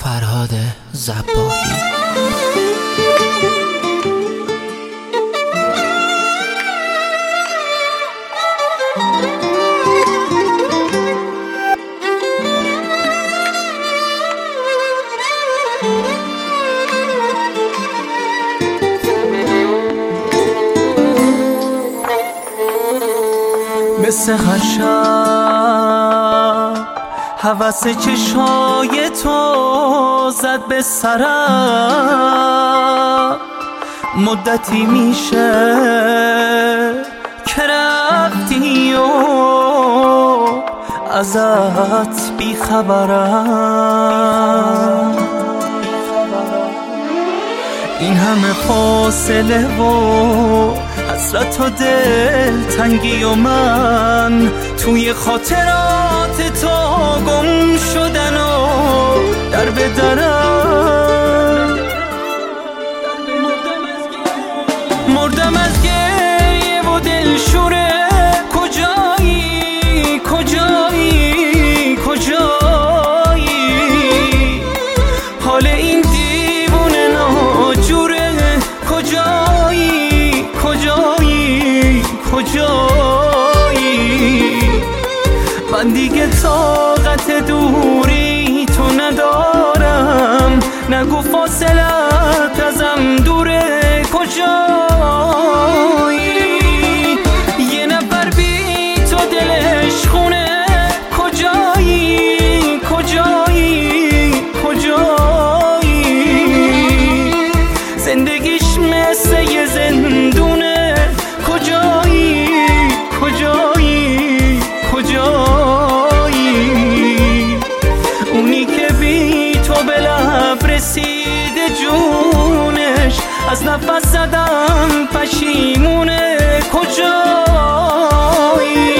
فرهاد ذباحی. مثل هر شب هوس چشای تو زد به سرم. مدتی میشه که رفتی و ازت بیخبرم. این همه فاصله و حسرت و دلتنگی و من توی خاطرات تو گم شدن و در به درم. مردم از گریه و دلشوره. کجایی کجایی کجایی؟ حال این دیوونه ناجوره. کجایی کجایی کجایی؟ من دیگه طاقت دوری تو ندارم. نگو فاصلت ازم دوره. کجایی؟ یه نفر بی تو دلش خونه. کجایی کجایی کجایی؟ زندگیش مثل یه زندونه. کجایی کجایی کجایی؟ اونی که بی تو به لب رسیده جونش از نفس زدم پشیمونه. کجایی؟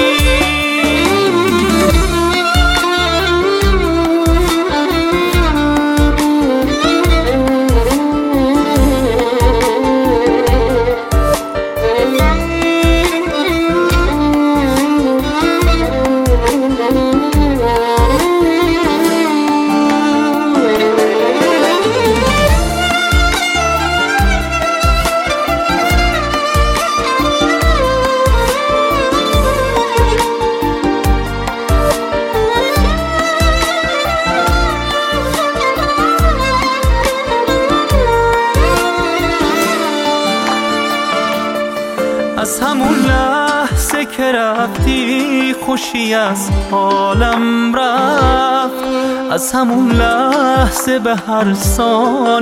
از همون لحظه که رفتی خوشی از حالم رفت. از همون لحظه به هر ثانیه